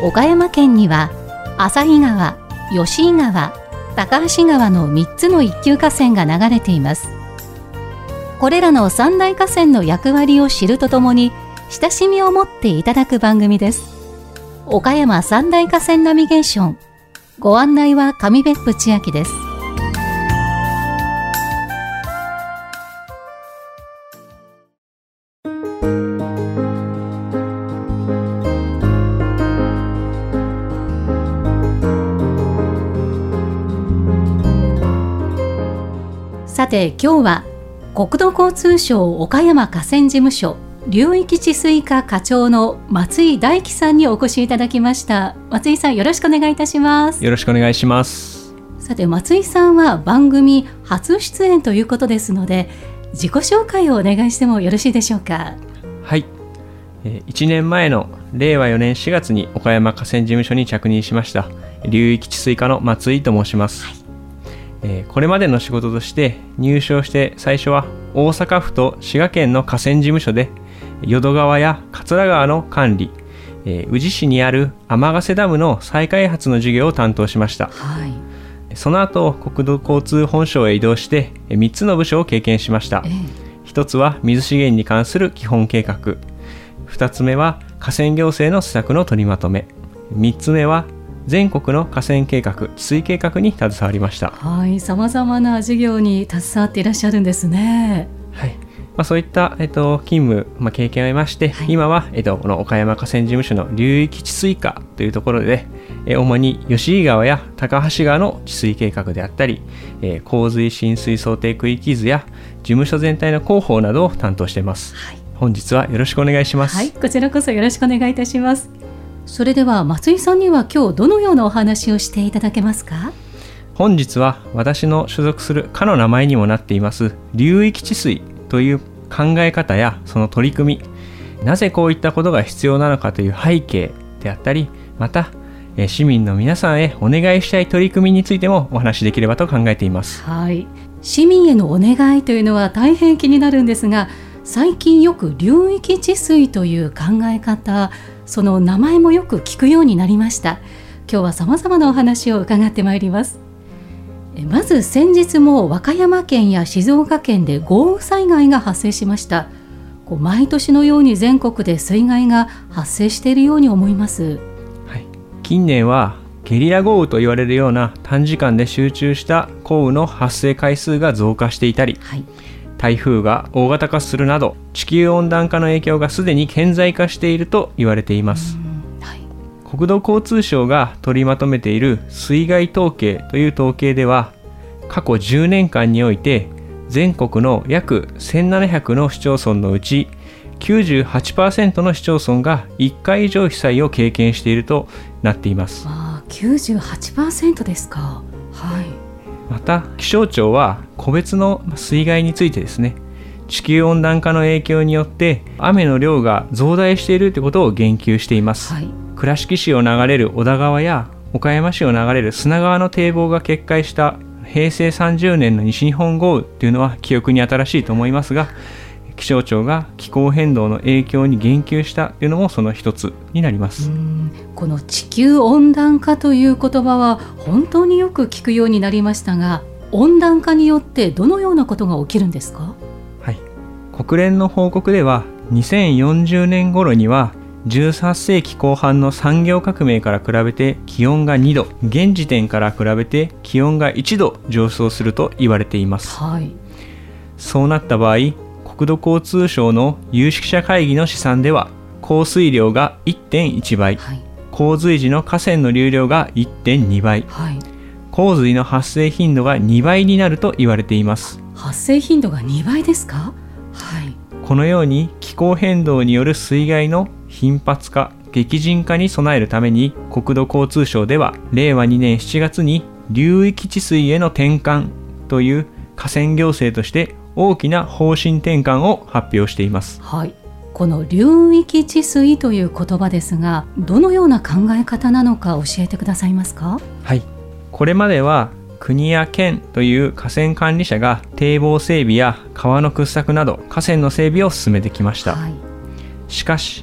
岡山県には旭川、吉井川、高梁川の3つの一級河川が流れています。これらの三大河川の役割を知るとともに親しみを持っていただく番組です。岡山三大河川ナビゲーション、ご案内は上別府千秋です。さて今日は国土交通省岡山河川事務所流域治水課課長の松井大樹さんにお越しいただきました。松井さん、よろしくお願いいたします。 よろしくお願いします。 さて松井さんは番組初出演ということですので、自己紹介をお願いしてもよろしいでしょうか。 はい、1年前の令和4年4月に岡山河川事務所に着任しました流域治水課の松井と申します。これまでの仕事として入省して最初は大阪府と滋賀県の河川事務所で淀川や桂川の管理、宇治市にある天ヶ瀬ダムの再開発の事業を担当しました。その後国土交通本省へ移動して3つの部署を経験しました。1つは水資源に関する基本計画、2つ目は河川行政の施策の取りまとめ、3つ目は全国の河川計画、治水計画に携わりました。さまざまな事業に携わっていらっしゃるんですね。そういった、勤務、経験を得まして、今は、この岡山河川事務所の流域治水課というところで、主に吉井川や高梁川の治水計画であったり、洪水浸水想定区域図や事務所全体の広報などを担当しています。本日はよろしくお願いします。 こちらこそよろしくお願いいたします。それでは松井さんには今日どのようなお話をしていただけますか。 本日は私の所属する課の名前にもなっています流域治水という考え方やその取り組み、なぜこういったことが必要なのかという背景であったり、また市民の皆さんへお願いしたい取り組みについてもお話しできればと考えています。 市民へのお願いというのは大変気になるんですが、最近よく流域治水という考え方、その名前もよく聞くようになりました。今日は様々なお話を伺ってまいります。まず先日も和歌山県や静岡県で豪雨災害が発生しました。毎年のように全国で水害が発生しているように思います。 近年はゲリラ豪雨と言われるような短時間で集中した降雨の発生回数が増加していたり、台風が大型化するなど地球温暖化の影響がすでに顕在化していると言われています。国土交通省が取りまとめている水害統計という統計では、過去10年間において全国の約1700の市町村のうち 98% の市町村が1回以上被災を経験しているとなっています。 98% ですか。 また気象庁は個別の水害についてですね、地球温暖化の影響によって雨の量が増大しているということを言及しています。倉敷市を流れる小田川や岡山市を流れる砂川の堤防が決壊した平成30年の西日本豪雨というのは記憶に新しいと思いますが、気象庁が気候変動の影響に言及したというのもその一つになります。 この地球温暖化という言葉は本当によく聞くようになりましたが、温暖化によってどのようなことが起きるんですか。 国連の報告では2040年頃には18世紀後半の産業革命から比べて気温が2度、現時点から比べて気温が1度上昇すると言われています。そうなった場合、国土交通省の有識者会議の試算では降水量が 1.1 倍、洪水時の河川の流量が 1.2 倍、洪水の発生頻度が2倍になると言われています。 発生頻度が2倍ですか。 このように気候変動による水害の頻発化、激甚化に備えるために国土交通省では令和2年7月に流域治水への転換という河川行政として大きな方針転換を発表しています。 この流域治水という言葉ですが、どのような考え方なのか教えてくださいますか。 これまでは国や県という河川管理者が堤防整備や川の掘削など河川の整備を進めてきました。しかし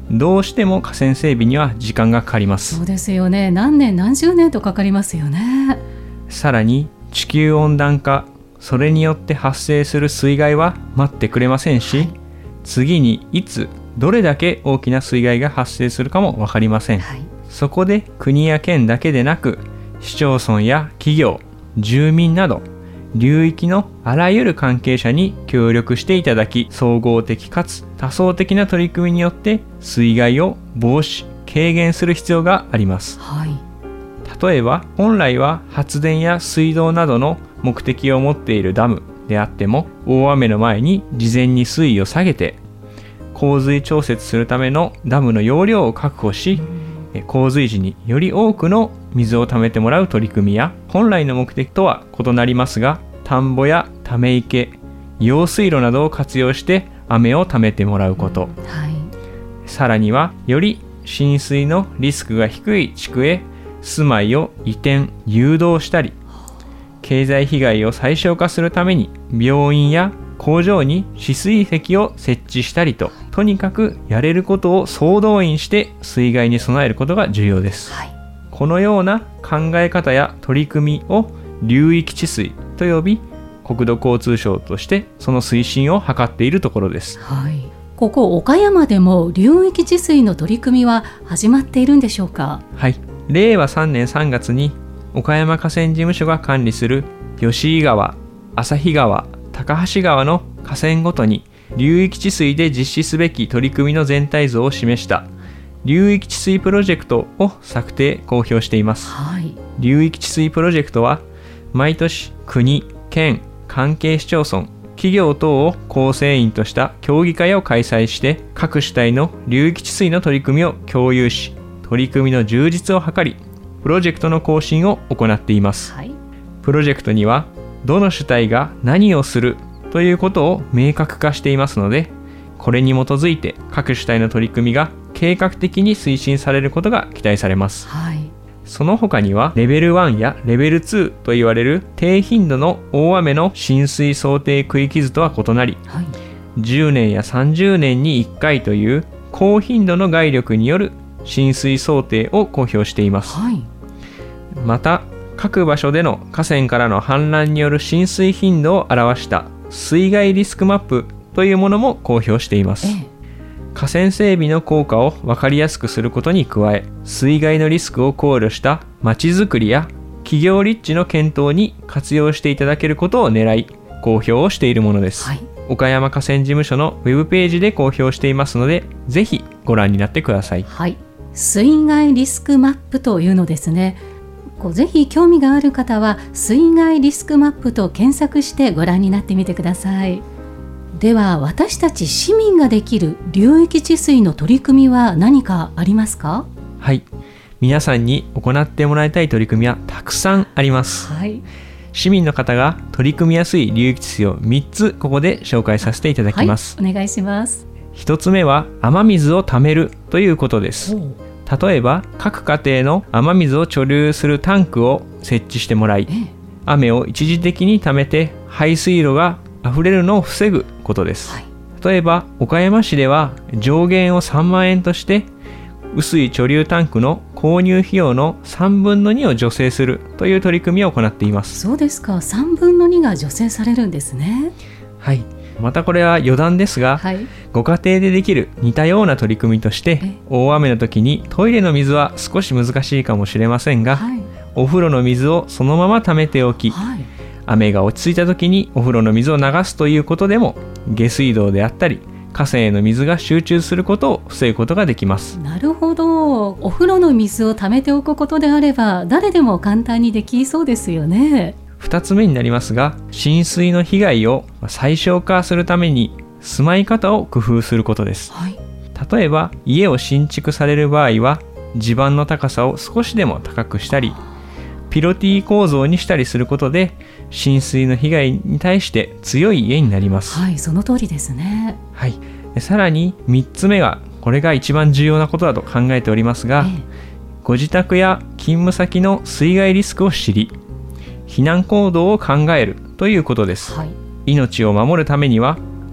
どうしても河川整備には時間がかかります。 そうですよね。何年何十年とかかりますよね。 さらに地球温暖化、それによって発生する水害は待ってくれませんし、次にいつどれだけ大きな水害が発生するかも分かりません。そこで国や県だけでなく、市町村や企業、住民など流域のあらゆる関係者に協力していただき、総合的かつ多層的な取り組みによって水害を防止・軽減する必要があります。例えば本来は発電や水道などの目的を持っているダムであっても、大雨の前に事前に水位を下げて洪水調節するためのダムの容量を確保し、洪水時により多くの水を貯めてもらう取り組みや、本来の目的とは異なりますが、田んぼやため池、用水路などを活用して雨を貯めてもらうこと、さらにはより浸水のリスクが低い地区へ住まいを移転・誘導したり、経済被害を最小化するために病院や工場に止水石を設置したりと、とにかくやれることを総動員して水害に備えることが重要です。このような考え方や取り組みを流域治水と呼び、国土交通省としてその推進を図っているところです。 ここ岡山でも流域治水の取り組みは始まっているんでしょうか？ 令和3年3月に岡山河川事務所が管理する吉井川、旭川、高橋川の河川ごとに流域治水で実施すべき取り組みの全体像を示した流域治水プロジェクトを策定・公表しています。流域治水プロジェクトは毎年国、県、関係市町村、企業等を構成員とした協議会を開催して、各主体の流域治水の取り組みを共有し、取り組みの充実を図り、プロジェクトの更新を行っています。プロジェクトにはどの主体が何をするということを明確化していますので、これに基づいて各主体の取り組みが計画的に推進されることが期待されます。その他にはレベル1やレベル2と言われる低頻度の大雨の浸水想定区域図とは異なり、10年や30年に1回という高頻度の害力による浸水想定を公表しています。また各場所での河川からの氾濫による浸水頻度を表した水害リスクマップというものも公表しています。河川整備の効果を分かりやすくすることに加え、水害のリスクを考慮したまちづくりや企業立地の検討に活用していただけることを狙い公表をしているものです。岡山河川事務所のウェブページで公表していますので、ぜひご覧になってください。 水害リスクマップというのですね。ぜひ興味がある方は水害リスクマップと検索してご覧になってみてください。では私たち市民ができる流域治水の取り組みは何かありますか？ 皆さんに行ってもらいたい取り組みはたくさんあります。市民の方が取り組みやすい流域治水を3つここで紹介させていただきます。 お願いします。 1つ目は雨水を貯めるということです。例えば各家庭の雨水を貯留するタンクを設置してもらい、雨を一時的に貯めて排水路が溢れるのを防ぐことです。例えば岡山市では上限を3万円として雨水貯留タンクの購入費用の3分の2を助成するという取り組みを行っています。 そうですか。3分の2が助成されるんですね。 またこれは余談ですが、ご家庭でできる似たような取り組みとして、大雨の時にトイレの水は少し難しいかもしれませんが、お風呂の水をそのまま溜めておき、雨が落ち着いた時にお風呂の水を流すということでも、下水道であったり河川への水が集中することを防ぐことができます。 なるほど。お風呂の水を溜めておくことであれば誰でも簡単にできそうですよね。 2つ目になりますが、浸水の被害を最小化するために住まい方を工夫することです。例えば家を新築される場合は地盤の高さを少しでも高くしたり、ピロティ構造にしたりすることで浸水の被害に対して強い家になります。 その通りですね。 さらに3つ目が、これが一番重要なことだと考えておりますが、ご自宅や勤務先の水害リスクを知り避難行動を考えるということです。命を守るためには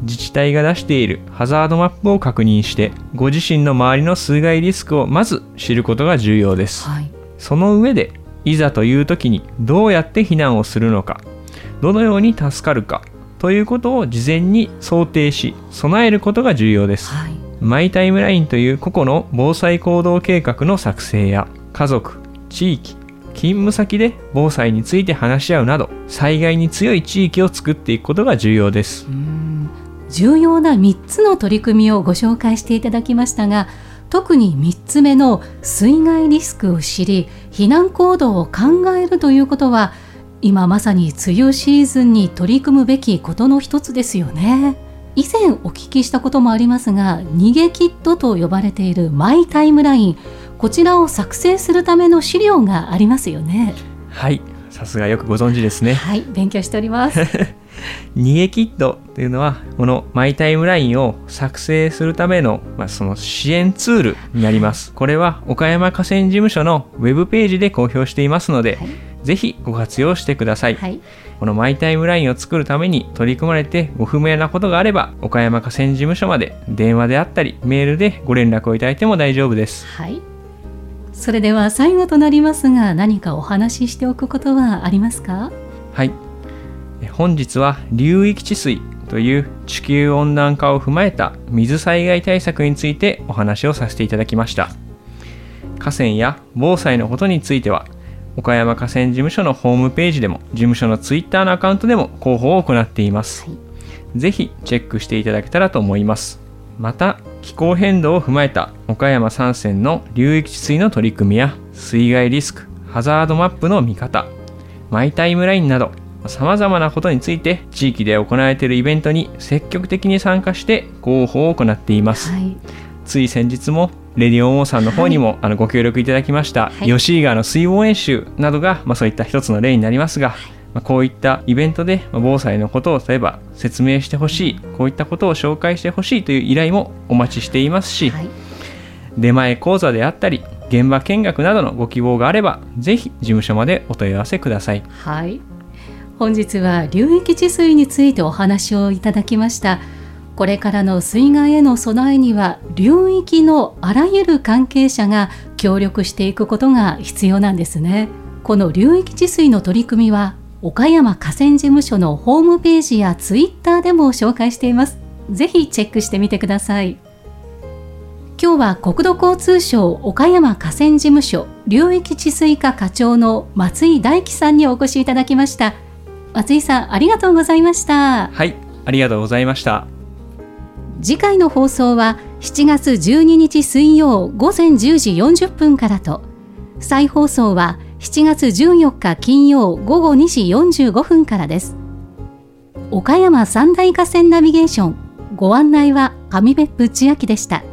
自治体が出しているハザードマップを確認して、ご自身の周りの水害リスクをまず知ることが重要です。その上で、いざという時にどうやって避難をするのか、どのように助かるかということを事前に想定し、備えることが重要です。マイタイムラインという個々の防災行動計画の作成や、家族、地域、勤務先で防災について話し合うなど、災害に強い地域を作っていくことが重要です。 重要な3つの取り組みをご紹介していただきましたが、特に3つ目の水害リスクを知り、避難行動を考えるということは、今まさに梅雨シーズンに取り組むべきことの一つですよね。以前お聞きしたこともありますが、逃げキットと呼ばれているマイタイムライン、こちらを作成するための資料がありますよね。 はい、さすがよくご存知ですね。 はい、勉強しております逃げキットというのは、このマイタイムラインを作成するための、その支援ツールになります。これは岡山河川事務所のウェブページで公表していますので、ぜひご活用してください。このマイタイムラインを作るために取り組まれてご不明なことがあれば、岡山河川事務所まで電話であったりメールでご連絡をいただいても大丈夫です。 それでは最後となりますが、何かお話ししておくことはありますか？ はい、本日は流域治水という地球温暖化を踏まえた水災害対策についてお話をさせていただきました。河川や防災のことについては、岡山河川事務所のホームページでも、事務所のツイッターのアカウントでも広報を行っています。ぜひチェックしていただけたらと思います。また、気候変動を踏まえた岡山3線の流域治水の取り組みや、水害リスク、ハザードマップの見方、マイタイムラインなど、様々なことについて地域で行われているイベントに積極的に参加して広報を行っています。つい先日もレディオンオーさんの方にも、ご協力いただきました吉井川の水防演習などが、そういった一つの例になりますが、こういったイベントで防災のことを例えば説明してほしい、こういったことを紹介してほしいという依頼もお待ちしていますし、出前講座であったり現場見学などのご希望があれば、ぜひ事務所までお問い合わせください。 本日は流域治水についてお話をいただきました。これからの水害への備えには、流域のあらゆる関係者が協力していくことが必要なんですね。この流域治水の取り組みは、岡山河川事務所のホームページやツイッターでも紹介しています。ぜひチェックしてみてください。今日は国土交通省岡山河川事務所流域治水課課長の松井大樹さんにお越しいただきました。松井さん、ありがとうございました。 はい、ありがとうございました。 次回の放送は7月12日水曜午前10時40分からと、再放送は7月14日金曜午後2時45分からです。岡山三大河川ナビゲーション、ご案内は上別府千秋でした。